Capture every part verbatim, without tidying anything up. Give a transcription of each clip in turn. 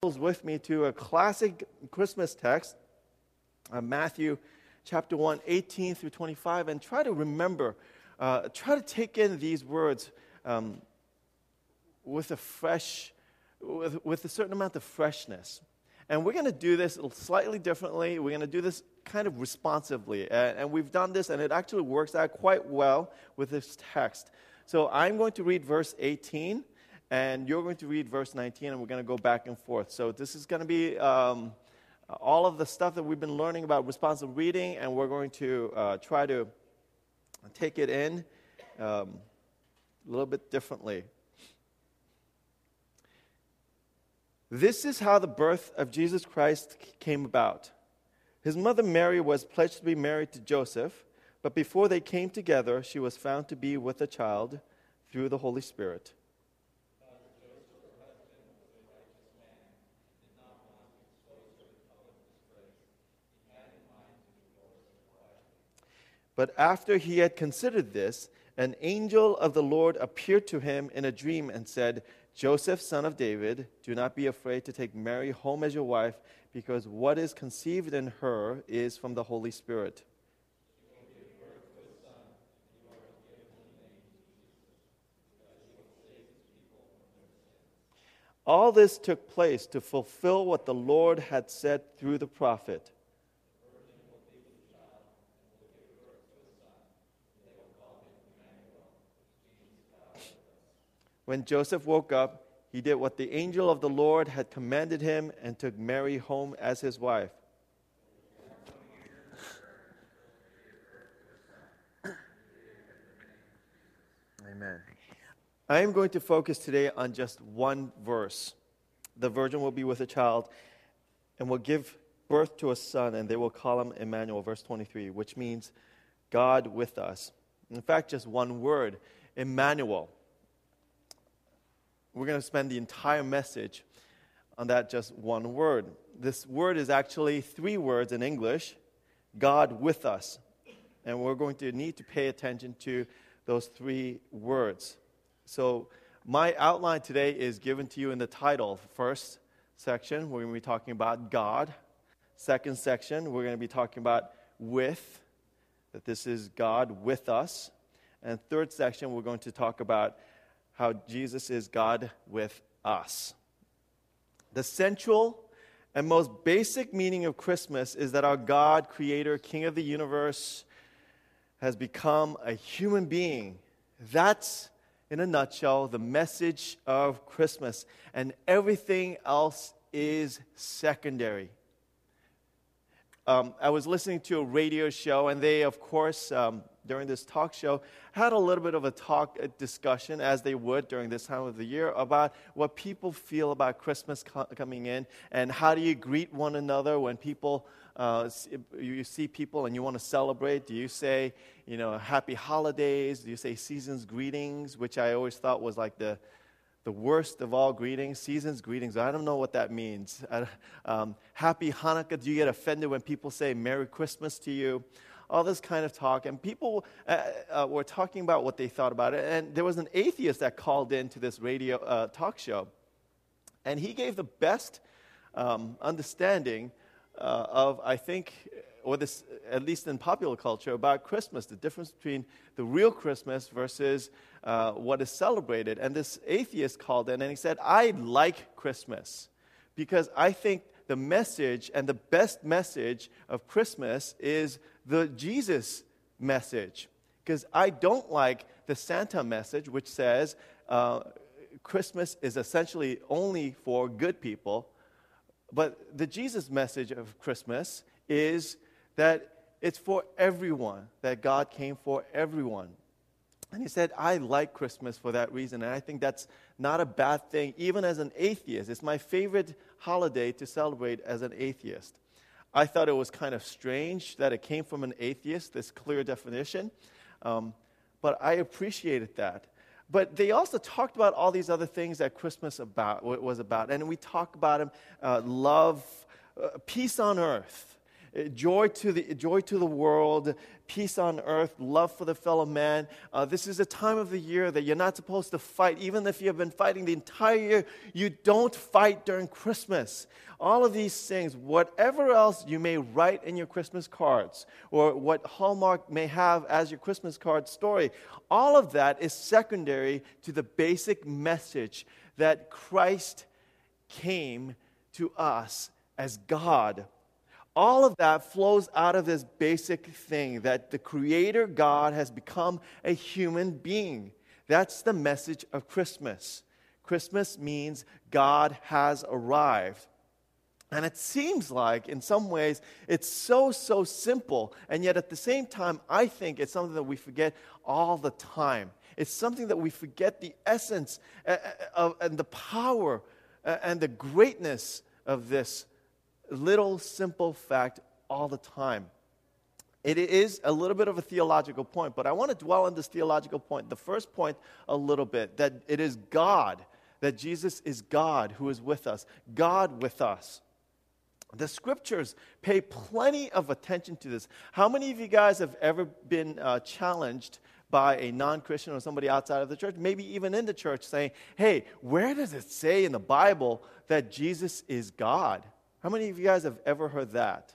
Bibles with me to a classic Christmas text, uh, Matthew chapter one, eighteen through twenty-five, and try to remember, uh, try to take in these words um, with a fresh, with, with a certain amount of freshness. And we're going to do this slightly differently. We're going to do this kind of responsively. And, and we've done this, and it actually works out quite well with this text. So I'm going to read verse eighteen, and you're going to read verse nineteen, and we're going to go back and forth. So this is going to be um, all of the stuff that we've been learning about responsive reading, and we're going to uh, try to take it in um, a little bit differently. This is how the birth of Jesus Christ came about. His mother Mary was pledged to be married to Joseph, but before they came together, she was found to be with a child through the Holy Spirit. But after he had considered this, an angel of the Lord appeared to him in a dream and said, Joseph, son of David, do not be afraid to take Mary home as your wife, because what is conceived in her is from the Holy Spirit. All this took place to fulfill what the Lord had said through the prophet. When Joseph woke up, he did what the angel of the Lord had commanded him and took Mary home as his wife. Amen. I am going to focus today on just one verse. The virgin will be with a child and will give birth to a son, and they will call him Emmanuel, verse twenty-three, which means God with us. In fact, just one word, Emmanuel. We're going to spend the entire message on that just one word. This word is actually three words in English, God with us. And we're going to need to pay attention to those three words. So my outline today is given to you in the title. First section, we're going to be talking about God. Second section, we're going to be talking about with, that this is God with us. And third section, we're going to talk about how Jesus is God with us. The central and most basic meaning of Christmas is that our God, Creator, King of the universe, has become a human being. That's, in a nutshell, the message of Christmas. And everything else is secondary. Um, I was listening to a radio show, and they, of course, um, during this talk show, had a little bit of a talk, a discussion, as they would during this time of the year, about what people feel about Christmas co- coming in, and how do you greet one another when people, uh, you see people and you want to celebrate. Do you say, you know, happy holidays? Do you say season's greetings, which I always thought was like the The worst of all greetings, season's greetings. I don't know what that means. Um, happy Hanukkah. Do you get offended when people say Merry Christmas to you? All this kind of talk. And people uh, uh, were talking about what they thought about it. And there was an atheist that called in to this radio uh, talk show. And he gave the best um, understanding uh, of, I think, or this, at least in popular culture, about Christmas, the difference between the real Christmas versus uh, what is celebrated. And this atheist called in and he said, I like Christmas because I think the message and the best message of Christmas is the Jesus message. Because I don't like the Santa message, which says uh, Christmas is essentially only for good people. But the Jesus message of Christmas is that it's for everyone, that God came for everyone. And he said, I like Christmas for that reason, and I think that's not a bad thing, even as an atheist. It's my favorite holiday to celebrate as an atheist. I thought it was kind of strange that it came from an atheist, this clear definition, um, but I appreciated that. But they also talked about all these other things that Christmas about was about, and we talk about them, uh, love, uh, peace on earth, Uh, Joy to the joy to the world, peace on earth, love for the fellow man. Uh, this is a time of the year that you're not supposed to fight. Even if you have been fighting the entire year, you don't fight during Christmas. All of these things, whatever else you may write in your Christmas cards, or what Hallmark may have as your Christmas card story, all of that is secondary to the basic message that Christ came to us as God. All of that flows out of this basic thing that the Creator God has become a human being. That's the message of Christmas. Christmas means God has arrived. And it seems like, in some ways, it's so, so simple. And yet, at the same time, I think it's something that we forget all the time. It's something that we forget the essence of, and the power and the greatness of this little simple fact all the time. It is a little bit of a theological point, but I want to dwell on this theological point, the first point, a little bit, that it is God, that Jesus is God who is with us, God with us. The scriptures pay plenty of attention to this. How many of you guys have ever been uh, challenged by a non-Christian or somebody outside of the church, maybe even in the church, saying, hey, where does it say in the Bible that Jesus is God? How many of you guys have ever heard that?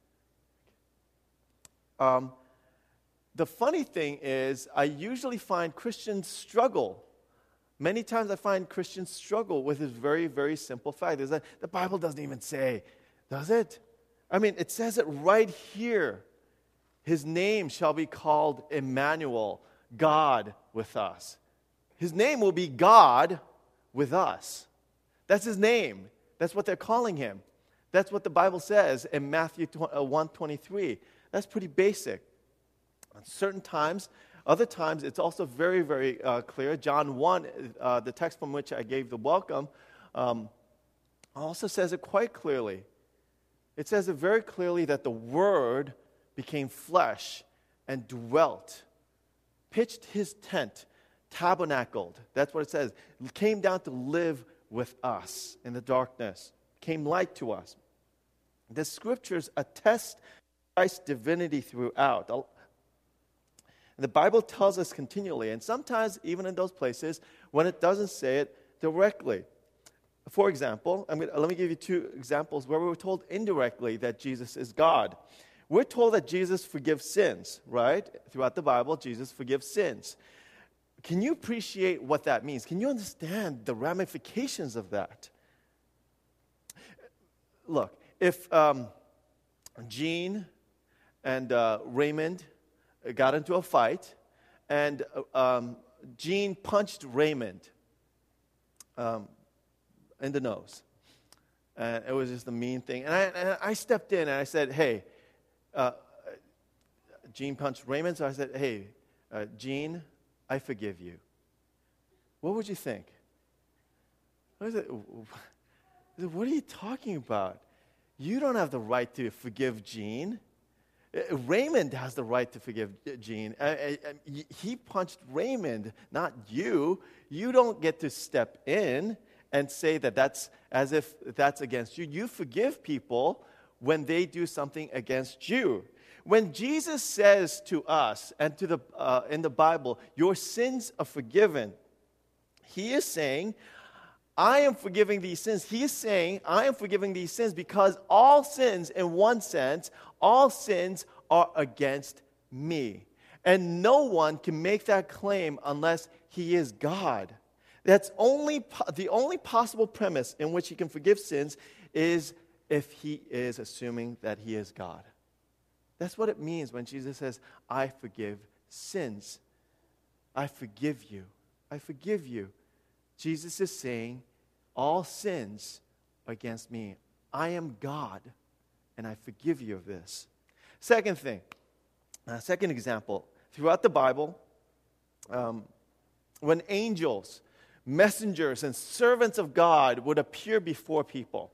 Um, the funny thing is, I usually find Christians struggle. Many times I find Christians struggle with this very, very simple fact. Is that the Bible doesn't even say, does it? I mean, it says it right here. His name shall be called Emmanuel, God with us. His name will be God with us. That's his name. That's what they're calling him. That's what the Bible says in Matthew one twenty-three. That's pretty basic. At certain times, other times, it's also very, very uh, clear. John one, uh, the text from which I gave the welcome, um, also says it quite clearly. It says it very clearly that the Word became flesh and dwelt, pitched his tent, tabernacled. That's what it says. Came down to live with us in the darkness, came light to us. The scriptures attest Christ's divinity throughout. The Bible tells us continually, and sometimes even in those places when it doesn't say it directly. For example, I'm gonna, let me give you two examples where we were told indirectly that Jesus is God. We're told that Jesus forgives sins, right? Throughout the Bible, Jesus forgives sins. Can you appreciate what that means? Can you understand the ramifications of that? Look, if um, Gene and uh, Raymond got into a fight, and um, Gene punched Raymond um, in the nose. And it was just a mean thing. And I, and I stepped in and I said, hey, uh, Gene punched Raymond, so I said, hey, uh, Gene, I forgive you. What would you think? I said, what are you talking about? You don't have the right to forgive Gene. Raymond has the right to forgive Gene. Uh, uh, he punched Raymond, not you. You don't get to step in and say that that's as if that's against you. You forgive people when they do something against you. When Jesus says to us and to the uh, in the Bible, your sins are forgiven, he is saying, I am forgiving these sins. He is saying, I am forgiving these sins because all sins, in one sense, all sins are against me. And no one can make that claim unless he is God. That's only the only possible premise in which he can forgive sins is if he is assuming that he is God. That's what it means when Jesus says, I forgive sins. I forgive you. I forgive you. Jesus is saying, all sins are against me. I am God, and I forgive you of this. Second thing, uh, second example, throughout the Bible, um, when angels, messengers, and servants of God would appear before people,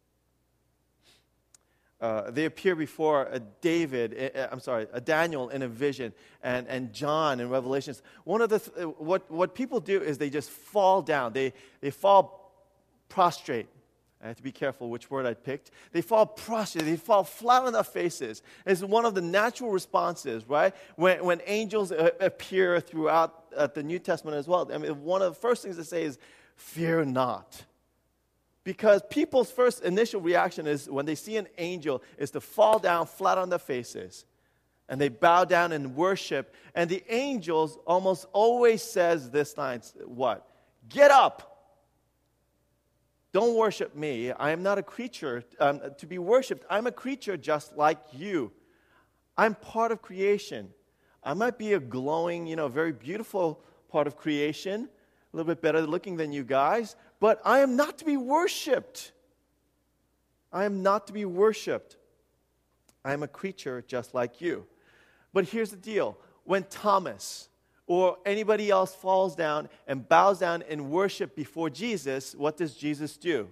Uh, they appear before a David, uh, I'm sorry, a Daniel in a vision, and, and John in Revelations. One of the th- what what people do is they just fall down. They they fall prostrate I have to be careful which word I picked. They fall prostrate. They fall flat on their faces. It's one of the natural responses, right? When, when angels uh, appear throughout uh, the New Testament as well. I mean, one of the first things they say is, fear not. Because people's first initial reaction is, when they see an angel, is to fall down flat on their faces. And they bow down and worship. And the angels almost always says this line, what? Get up. Don't worship me. I am not a creature um, to be worshipped. I'm a creature just like you. I'm part of creation. I might be a glowing, you know, very beautiful part of creation, a little bit better looking than you guys, but I am not to be worshipped. I am not to be worshipped. I am a creature just like you. But here's the deal. When Thomas or anybody else falls down and bows down in worship before Jesus, what does Jesus do?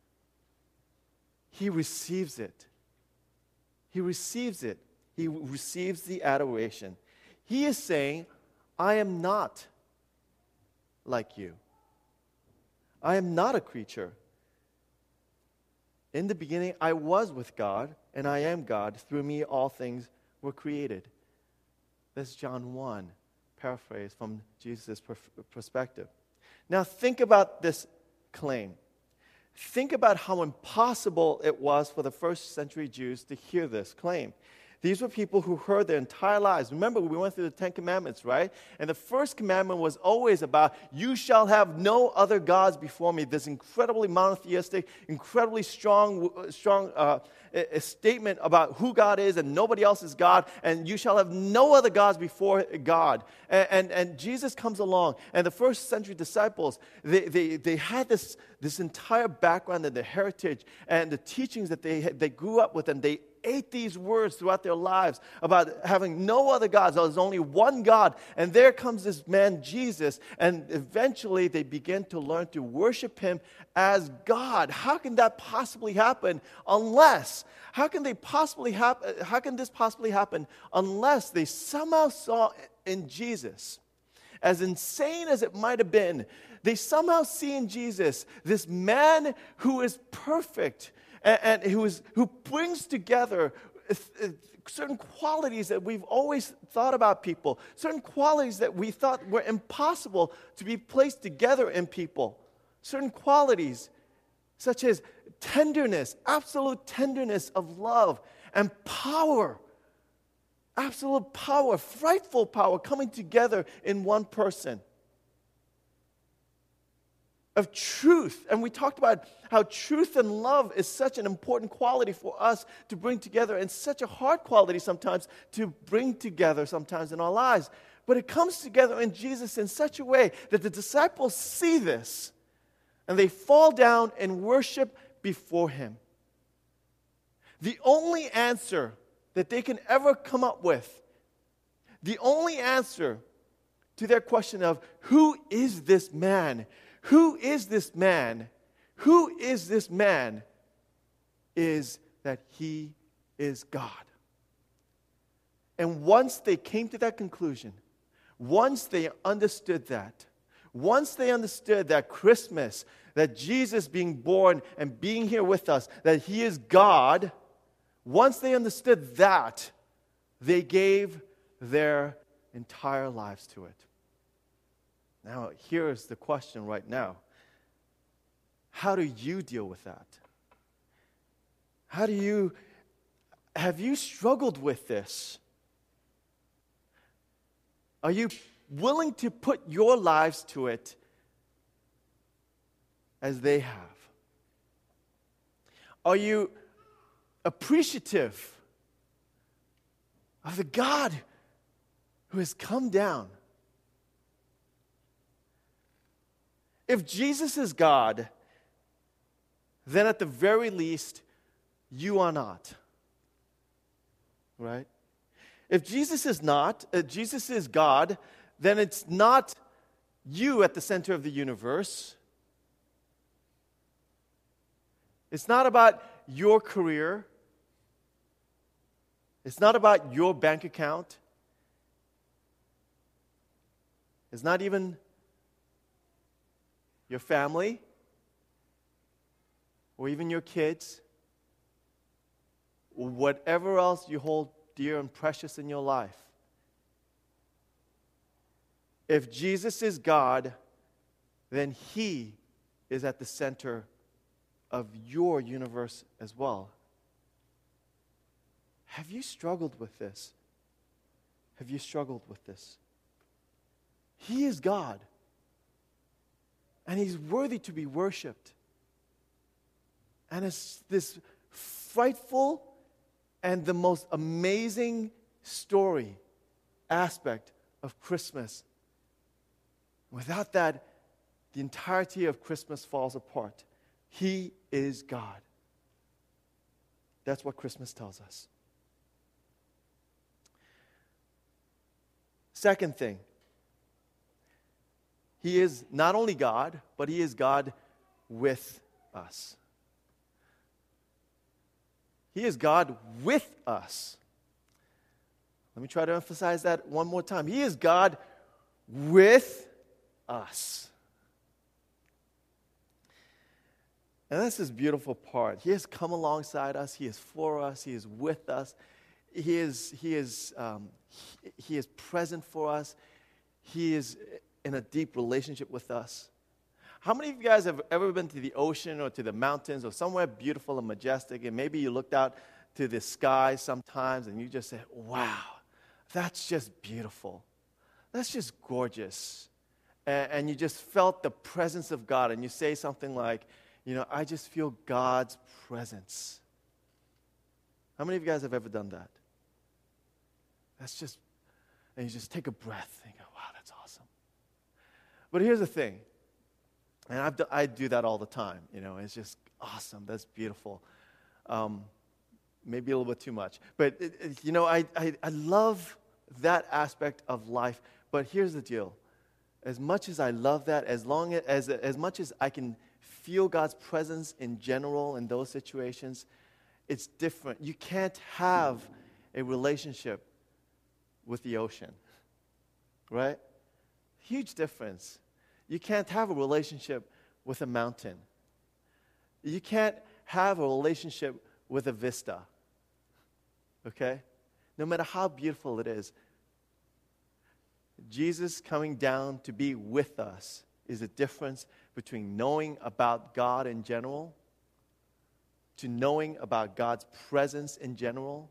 He receives it. He receives it. He receives the adoration. He is saying, I am not like you. I am not a creature. In the beginning, I was with God, and I am God. Through me, all things were created. That's John one. Paraphrase from Jesus' perspective. Now think about this claim. Think about how impossible it was for the first century Jews to hear this claim. These were people who heard their entire lives. Remember, we went through the Ten Commandments, right? And the first commandment was always about, you shall have no other gods before me. This incredibly monotheistic, incredibly strong, strong uh, a, a statement about who God is and nobody else is God. And you shall have no other gods before God. And, and, and Jesus comes along. And the first century disciples, they, they, they had this, this entire background and the heritage and the teachings that they, they grew up with. And they ate these words throughout their lives about having no other gods. There's only one God. And there comes this man, Jesus, and eventually they begin to learn to worship him as God. How can that possibly happen unless, how can they possibly happen, how can this possibly happen unless they somehow saw in Jesus, as insane as it might have been, they somehow see in Jesus this man who is perfect, And, and who, is, who brings together certain qualities that we've always thought about people, certain qualities that we thought were impossible to be placed together in people, certain qualities such as tenderness, absolute tenderness of love, and power, absolute power, frightful power coming together in one person. Of truth. And we talked about how truth and love is such an important quality for us to bring together, and such a hard quality sometimes to bring together sometimes in our lives. But it comes together in Jesus in such a way that the disciples see this and they fall down and worship before him. The only answer that they can ever come up with, the only answer to their question of, who is this man? Who is this man? Who is this man? Is that he is God. And once they came to that conclusion, once they understood that, once they understood that Christmas, that Jesus being born and being here with us, that he is God, once they understood that, they gave their entire lives to it. Now, here's the question right now. How do you deal with that? How do you, have you struggled with this? Are you willing to put your lives to it as they have? Are you appreciative of the God who has come down? If Jesus is God, then at the very least, you are not. Right? If Jesus is not, uh, Jesus is God, then it's not you at the center of the universe. It's not about your career. It's not about your bank account. It's not even your family. or even your kids, or whatever else you hold dear and precious in your life, if Jesus is God, then He is at the center of your universe as well. Have you struggled with this? Have you struggled with this? He is God, and He's worthy to be worshipped. And it's this frightful and the most amazing story, aspect of Christmas. Without that, the entirety of Christmas falls apart. He is God. That's what Christmas tells us. Second thing, He is not only God, but He is God with us. He is God with us. Let me try to emphasize that one more time. He is God with us. And that's this beautiful part. He has come alongside us. He is for us. He is with us. He is, he is, um, he, he is present for us. He is in a deep relationship with us. How many of you guys have ever been to the ocean or to the mountains or somewhere beautiful and majestic, and maybe you looked out to the sky sometimes and you just said, wow, that's just beautiful. That's just gorgeous. And, and you just felt the presence of God, and you say something like, you know, I just feel God's presence. How many of you guys have ever done that? That's just, and you just take a breath and you go, wow, that's awesome. But here's the thing. And I've do, I do that all the time, you know. It's just awesome. That's beautiful. Um, maybe a little bit too much. But, it, it, you know, I, I, I love that aspect of life. But here's the deal. As much as I love that, as long as, as much as I can feel God's presence in general in those situations, it's different. You can't have a relationship with the ocean, right? Huge difference. You can't have a relationship with a mountain. You can't have a relationship with a vista, okay? No matter how beautiful it is, Jesus coming down to be with us is the difference between knowing about God in general to knowing about God's presence in general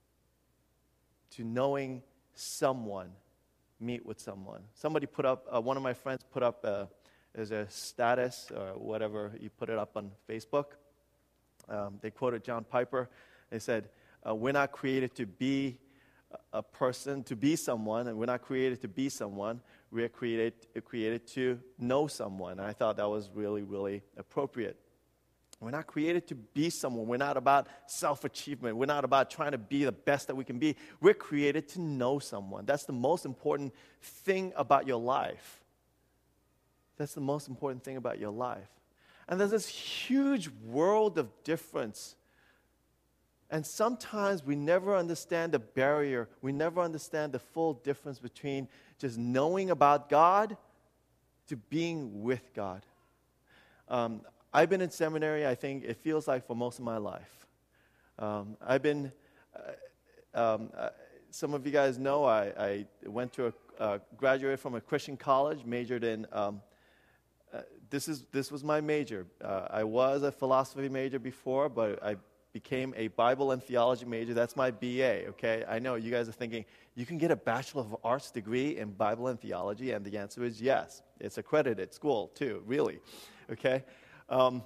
to knowing someone. Meet with someone. Somebody put up, uh, one of my friends put up uh, as a status or whatever, you put it up on Facebook. Um, they quoted John Piper. They said, uh, we're not created to be a person, to be someone, and we're not created to be someone. We're created, created to know someone. And I thought that was really, really appropriate. We're not created to be someone. We're not about self-achievement. We're not about trying to be the best that we can be. We're created to know someone. That's the most important thing about your life. That's the most important thing about your life. And there's this huge world of difference. And sometimes we never understand the barrier. We never understand the full difference between just knowing about God to being with God. Um, I've been in seminary, I think it feels like for most of my life. Um, I've been, uh, um, uh, some of you guys know I, I went to a, uh, graduated from a Christian college, majored in, um, uh, this is this was my major. Uh, I was a philosophy major before, but I became a Bible and theology major. That's my B A, okay? I know you guys are thinking, you can get a Bachelor of Arts degree in Bible and theology, and the answer is yes. It's accredited school, too, really, okay? Um,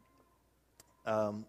um,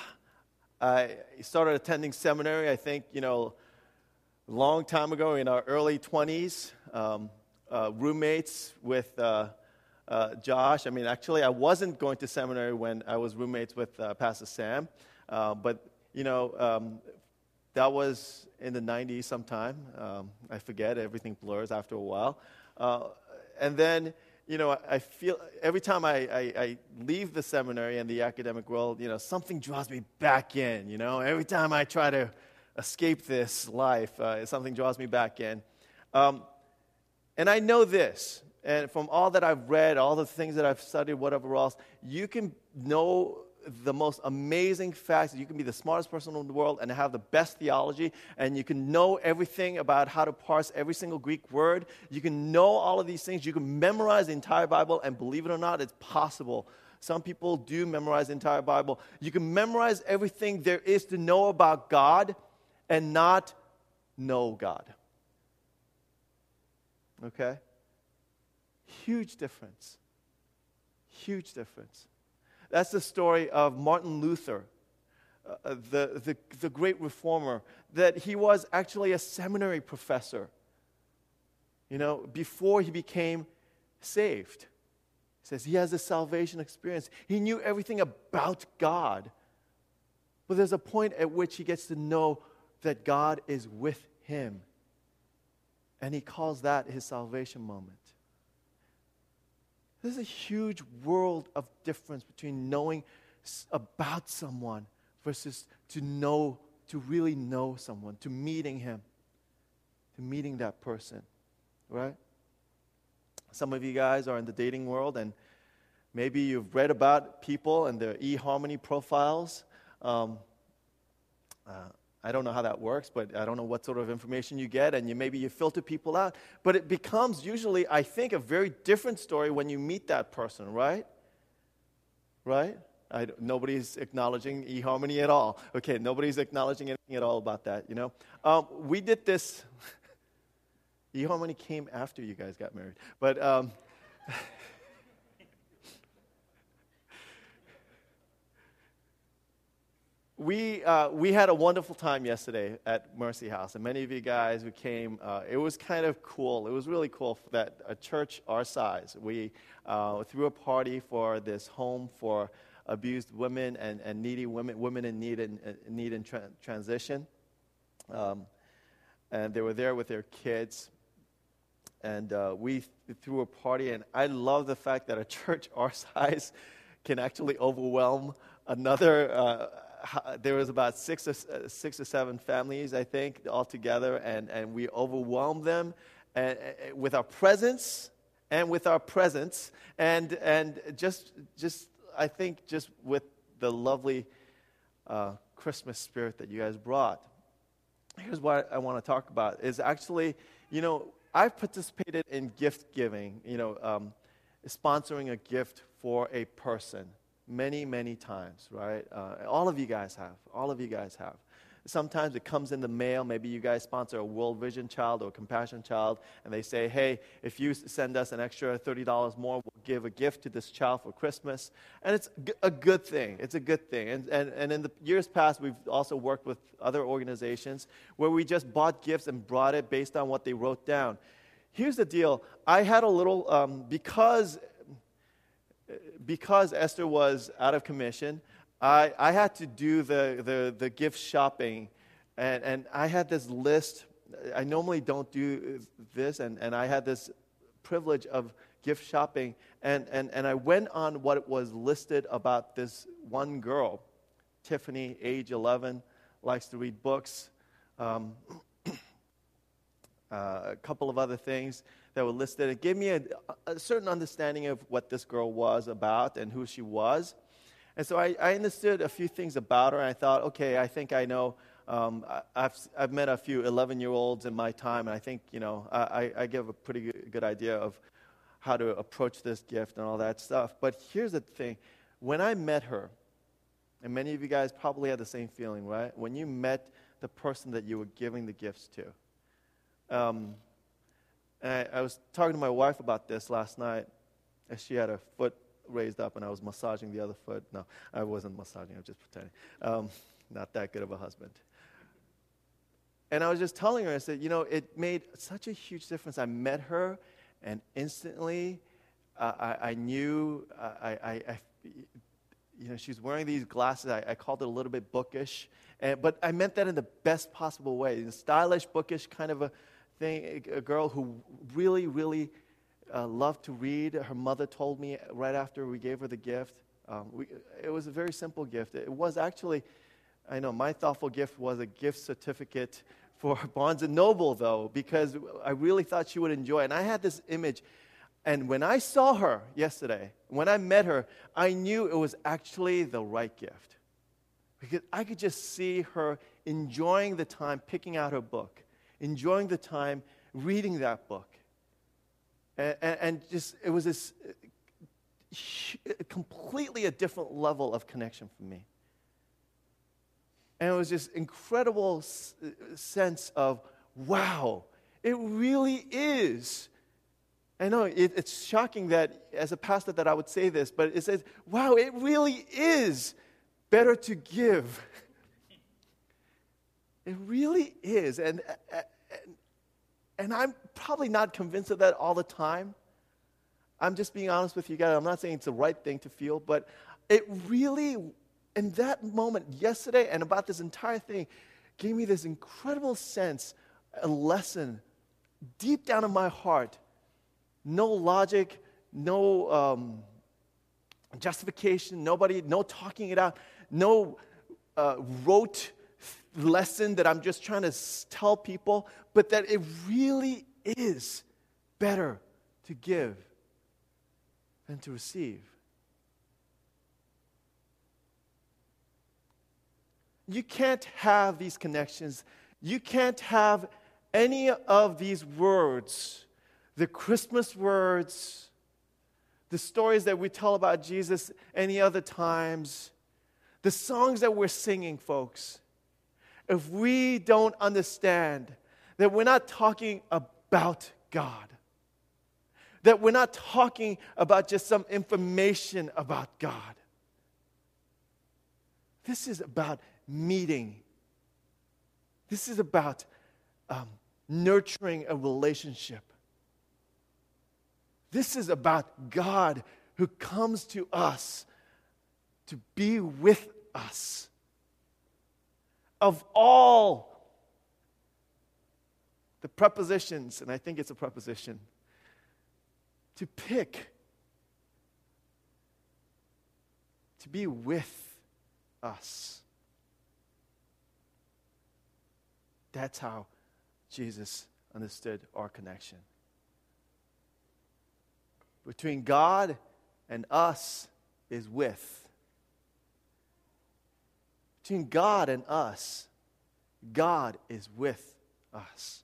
I started attending seminary, I think, you know, a long time ago in our early twenties, um, uh, roommates with uh, uh, Josh. I mean, actually, I wasn't going to seminary when I was roommates with uh, Pastor Sam, uh, but, you know, um, that was in the nineties sometime. Um, I forget, everything blurs after a while. Uh, and then... You know, I feel every time I, I, I leave the seminary and the academic world, you know, something draws me back in, you know. Every time I try to escape this life, uh, something draws me back in. Um, and I know this, and from all that I've read, all the things that I've studied, whatever else, you can know the most amazing facts. You can be the smartest person in the world and have the best theology, and you can know everything about how to parse every single Greek word. You can know all of these things. You can memorize the entire Bible, and believe it or not, it's possible. Some people do memorize the entire Bible. You can memorize everything there is to know about God and not know God. Okay? Huge difference. Huge difference. That's the story of Martin Luther, uh, the, the, the great reformer, that he was actually a seminary professor, you know, before he became saved. He says he has a salvation experience. He knew everything about God. But there's a point at which he gets to know that God is with him. And he calls that his salvation moment. There's a huge world of difference between knowing about someone versus to know, to really know someone, to meeting him, to meeting that person, right? Some of you guys are in the dating world, and maybe you've read about people and their eHarmony profiles. Um, uh, I don't know how that works, but I don't know what sort of information you get, and you maybe you filter people out. But it becomes usually, I think, a very different story when you meet that person, right? Right? I, nobody's acknowledging eHarmony at all. Okay, nobody's acknowledging anything at all about that, you know? Um, we did this. eHarmony came after you guys got married. But... Um, We uh, we had a wonderful time yesterday at Mercy House, and many of you guys who came, uh, it was kind of cool. It was really cool that a church our size, we uh, threw a party for this home for abused women and, and needy women, women in need and need in tra- transition, um, and they were there with their kids, and uh, we th- threw a party. And I love the fact that a church our size can actually overwhelm another. Uh, There was about six or, uh, six or seven families, I think, all together, and, and we overwhelmed them and, uh, with our presence and with our presence, and and just just I think just with the lovely uh, Christmas spirit that you guys brought. Here's what I want to talk about: is actually, you know, I've participated in gift giving, you know, um, sponsoring a gift for a person. Many, many times, right? Uh, all of you guys have. All of you guys have. Sometimes it comes in the mail. Maybe you guys sponsor a World Vision child or a Compassion child, and they say, hey, if you send us an extra thirty dollars more, we'll give a gift to this child for Christmas. And it's a good thing. It's a good thing. And, and, and in the years past, we've also worked with other organizations where we just bought gifts and brought it based on what they wrote down. Here's the deal. I had a little, um, because... Because Esther was out of commission, I, I had to do the, the, the gift shopping, and, and I had this list. I normally don't do this, and, and I had this privilege of gift shopping, and, and, and I went on what was listed about this one girl, Tiffany, age eleven, likes to read books, um, uh, a couple of other things that were listed. It gave me a, a certain understanding of what this girl was about and who she was. And so I, I understood a few things about her, and I thought, okay, I think I know. Um, I, I've I've met a few eleven-year-olds in my time, and I think, you know, I, I give a pretty good, good idea of how to approach this gift and all that stuff. But here's the thing. When I met her, and many of you guys probably had the same feeling, right? When you met the person that you were giving the gifts to. Um, and I, I was talking to my wife about this last night, as she had her foot raised up and I was massaging the other foot. No, I wasn't massaging, I was just pretending. Um, not that good of a husband. And I was just telling her, I said, you know, it made such a huge difference. I met her, and instantly uh, I, I knew, uh, I, I, I, you know, she's wearing these glasses. I, I called it a little bit bookish, and, but I meant that in the best possible way. In a stylish, bookish kind of a thing, a girl who really, really uh, loved to read. Her mother told me right after we gave her the gift. Um, we, it was a very simple gift. It was actually, I know, my thoughtful gift was a gift certificate for Barnes and Noble, though, because I really thought she would enjoy it. And I had this image. And when I saw her yesterday, when I met her, I knew it was actually the right gift. Because I could just see her enjoying the time picking out her book, enjoying the time reading that book. And, and, and just, it was this completely a different level of connection for me. And it was this incredible s- sense of, wow, it really is. I know it, it's shocking that as a pastor that I would say this, but it says, wow, it really is better to give. It really is. And, and, and I'm probably not convinced of that all the time. I'm just being honest with you guys. I'm not saying it's the right thing to feel, but it really, in that moment yesterday and about this entire thing, gave me this incredible sense, a lesson deep down in my heart. No logic, no um, justification, nobody, no talking it out, no uh, rote lesson that I'm just trying to tell people, but that it really is better to give than to receive. You can't have these connections. You can't have any of these words, the Christmas words, the stories that we tell about Jesus any other times, the songs that we're singing, folks, if we don't understand that we're not talking about God, that we're not talking about just some information about God. This is about meeting. This is about um, nurturing a relationship. This is about God who comes to us to be with us. Of all the prepositions, and I think it's a preposition, to pick, to be with us. That's how Jesus understood our connection. Between God and us is with. Between God and us, God is with us.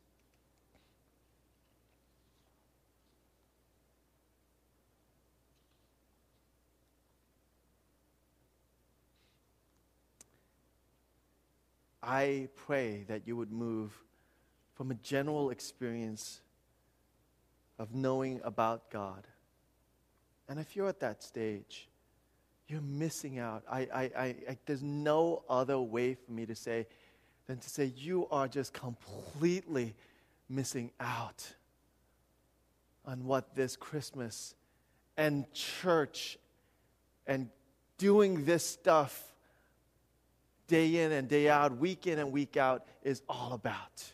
I pray that you would move from a general experience of knowing about God. And if you're at that stage, you're missing out. I, I, I, I, there's no other way for me to say than to say you are just completely missing out on what this Christmas and church and doing this stuff day in and day out, week in and week out, is all about.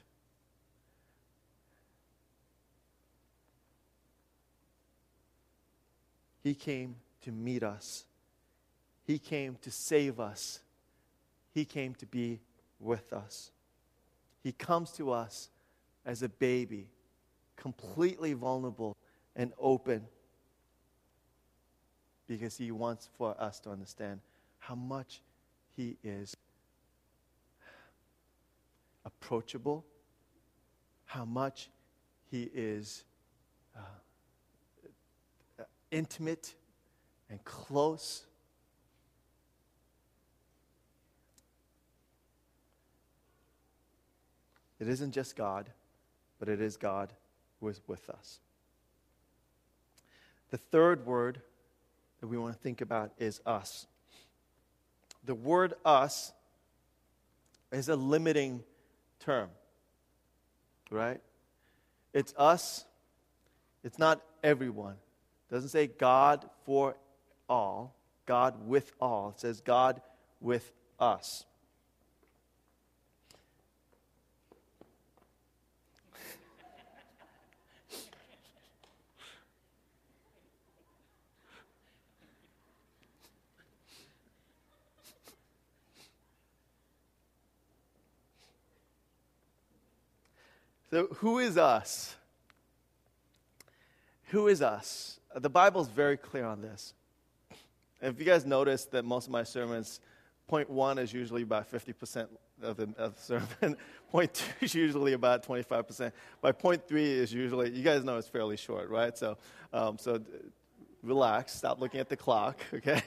He came to meet us. He came to save us. He came to be with us. He comes to us as a baby, completely vulnerable and open, because He wants for us to understand how much He is approachable, how much He is uh, intimate and close. It isn't just God, but it is God who is with us. The third word that we want to think about is us. The word us is a limiting term, right? It's us. It's not everyone. It doesn't say God for all, God with all. It says God with us. So who is us? Who is us? The Bible is very clear on this. If you guys notice that most of my sermons, point one is usually about fifty percent of the, of the sermon. Point two is usually about twenty-five percent. By point three is usually, you guys know it's fairly short, right? So, um, so relax, stop looking at the clock, okay?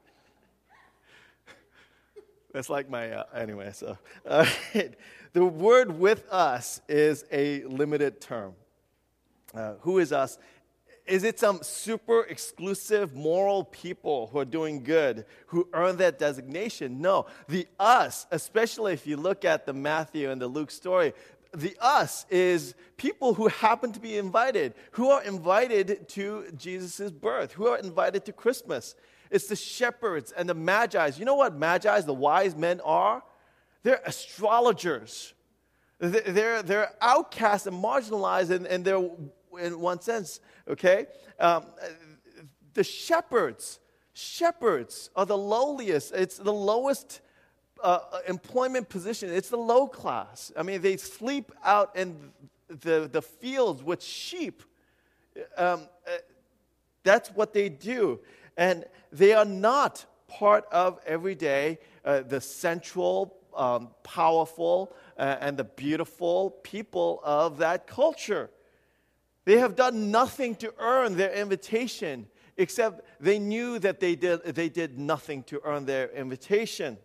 That's like my, uh, anyway, so. Uh, the word with us is a limited term. Uh, who is us? Is it some super exclusive moral people who are doing good, who earn that designation? No. The us, especially if you look at the Matthew and the Luke story, the us is people who happen to be invited, who are invited to Jesus' birth, who are invited to Christmas. It's the shepherds and the magi's. You know what magi's, the wise men, are? They're astrologers. They're, they're outcasts and marginalized, and, and they're, in one sense, okay? Um, the shepherds, shepherds are the lowliest. It's the lowest uh, employment position. It's the low class. I mean, they sleep out in the, the fields with sheep. Um, uh, that's what they do. And they are not part of everyday, uh, the central, um, powerful, uh, and the beautiful people of that culture. They have done nothing to earn their invitation, except they knew that they did, they did nothing to earn their invitation.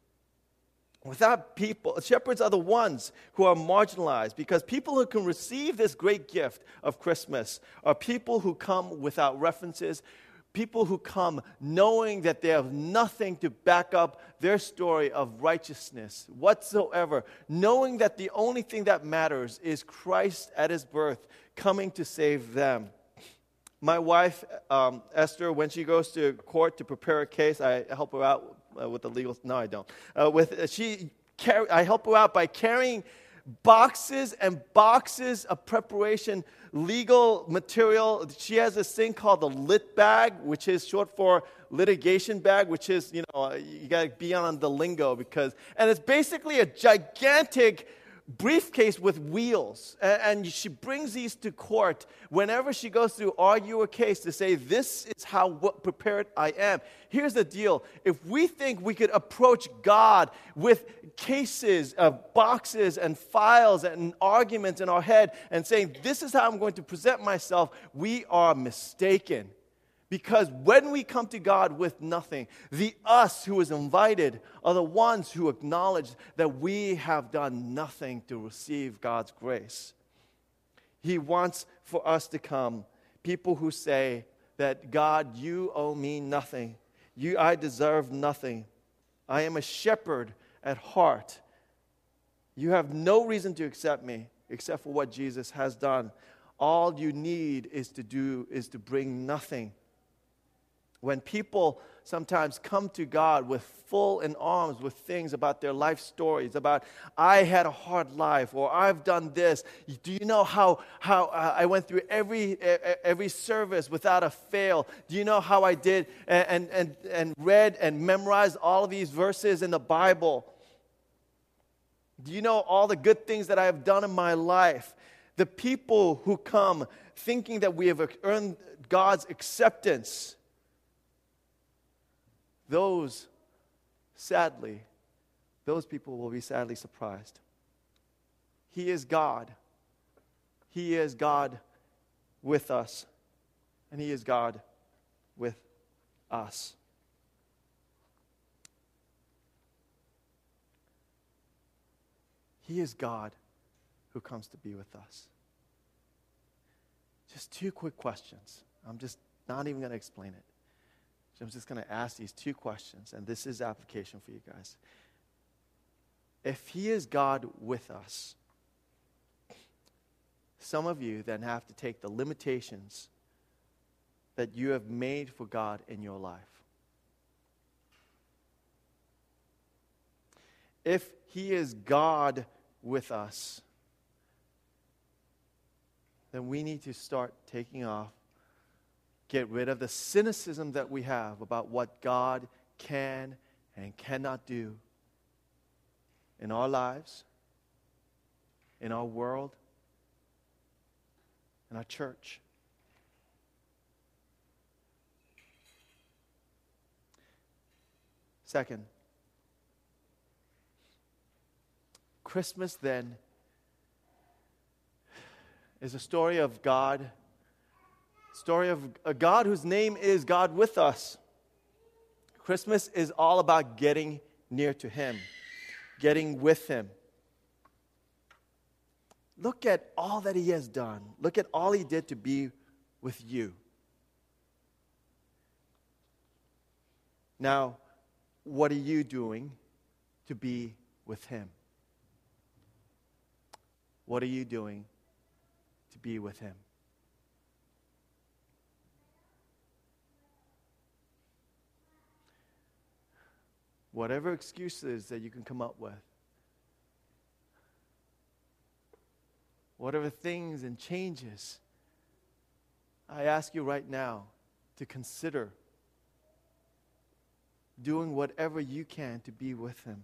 Without people, shepherds are the ones who are marginalized, because people who can receive this great gift of Christmas are people who come without references, people who come knowing that they have nothing to back up their story of righteousness whatsoever, knowing that the only thing that matters is Christ at his birth coming to save them. My wife, um, Esther, when she goes to court to prepare a case, I help her out uh, with the legal. No, I don't. Uh, with uh, she, carry, I help her out by carrying boxes and boxes of preparation, legal material. She has this thing called the lit bag, which is short for litigation bag, which is, you know, you got to be on the lingo because, and it's basically a gigantic briefcase with wheels, and she brings these to court whenever she goes to argue a case to say, this is how prepared I am. Here's the deal. If we think we could approach God with cases of boxes and files and arguments in our head and saying, this is how I'm going to present myself, we are mistaken. Because when we come to God with nothing, the us who is invited are the ones who acknowledge that we have done nothing to receive God's grace. He wants for us to come, people who say that, God, you owe me nothing. You, I deserve nothing. I am a shepherd at heart. You have no reason to accept me except for what Jesus has done. All you need is to do is to bring nothing. When people sometimes come to God with full in arms with things about their life stories, about I had a hard life, or I've done this. Do you know how, how uh, I went through every uh, every service without a fail? Do you know how I did and, and, and read and memorized all of these verses in the Bible? Do you know all the good things that I have done in my life? The people who come thinking that we have earned God's acceptance, those, sadly, those people will be sadly surprised. He is God. He is God with us. And He is God with us. He is God who comes to be with us. Just two quick questions. I'm just not even going to explain it. So I'm just going to ask these two questions, and this is application for you guys. If He is God with us, some of you then have to take the limitations that you have made for God in your life. If He is God with us, then we need to start taking off, get rid of the cynicism that we have about what God can and cannot do in our lives, in our world, in our church. Second, Christmas then is a story of God, story of a God whose name is God with us. Christmas is all about getting near to Him, getting with Him. Look at all that He has done. Look at all He did to be with you. Now, what are you doing to be with Him? What are you doing to be with Him? Whatever excuses that you can come up with, whatever things and changes, I ask you right now to consider doing whatever you can to be with Him.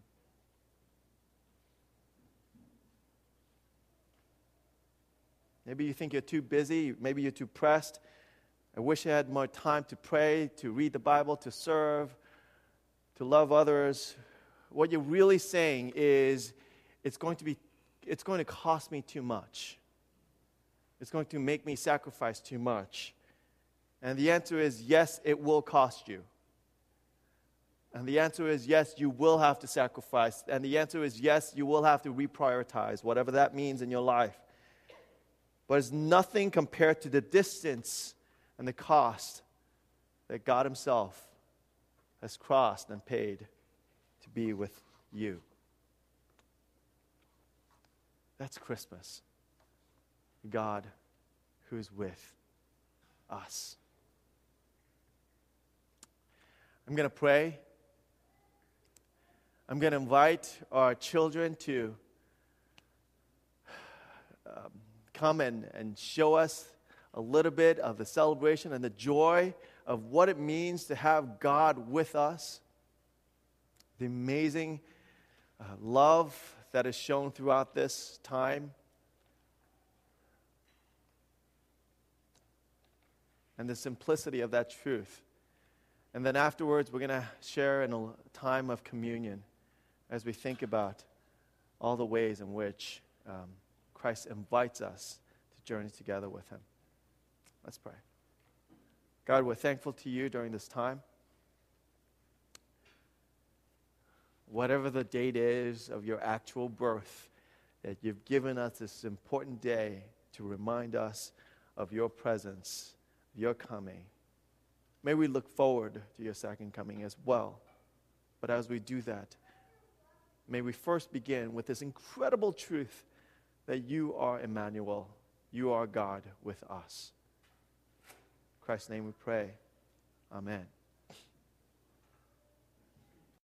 Maybe you think you're too busy. Maybe you're too pressed. I wish I had more time to pray, to read the Bible, to serve, to love others. What you're really saying is, it's going to be, it's going to cost me too much. It's going to make me sacrifice too much. And the answer is, yes, it will cost you. And the answer is, yes, you will have to sacrifice. And the answer is, yes, you will have to reprioritize, whatever that means in your life. But it's nothing compared to the distance and the cost that God Himself has crossed and paid to be with you. That's Christmas. God who is with us. I'm going to pray. I'm going to invite our children to um, come and, and show us a little bit of the celebration and the joy of what it means to have God with us. The amazing uh, love that is shown throughout this time. And the simplicity of that truth. And then afterwards, we're going to share in a time of communion as we think about all the ways in which um, Christ invites us to journey together with Him. Let's pray. God, we're thankful to You during this time. Whatever the date is of Your actual birth, that You've given us this important day to remind us of Your presence, Your coming. May we look forward to Your second coming as well. But as we do that, may we first begin with this incredible truth that You are Emmanuel. You are God with us. In Christ's name we pray. Amen.